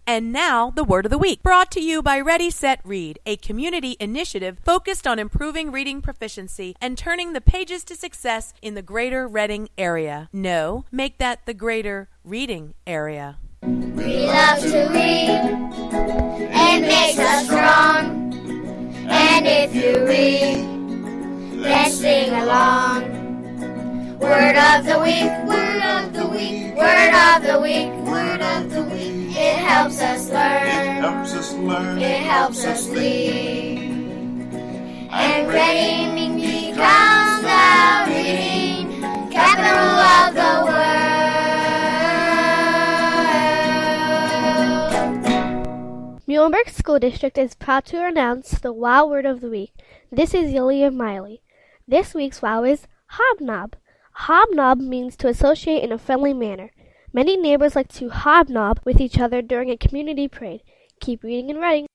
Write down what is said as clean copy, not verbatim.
And now, the Word of the Week, brought to you by Ready, Set, Read, a community initiative focused on improving reading proficiency and turning the pages to success in the greater Reading area. No, make that the greater reading area. We love to read. It makes us strong. And if you read, let's sing along. Word of the week, word of the week, word of the week, word of the week. It helps us learn. It helps us learn. It helps us lead. And reading becomes the reading capital of the world. Muhlenberg School District is proud to announce the WOW Word of the Week. This is Yulia Miley. This week's WOW is hobnob. Hobnob means to associate in a friendly manner. Many neighbors like to hobnob with each other during a community parade. Keep reading and writing.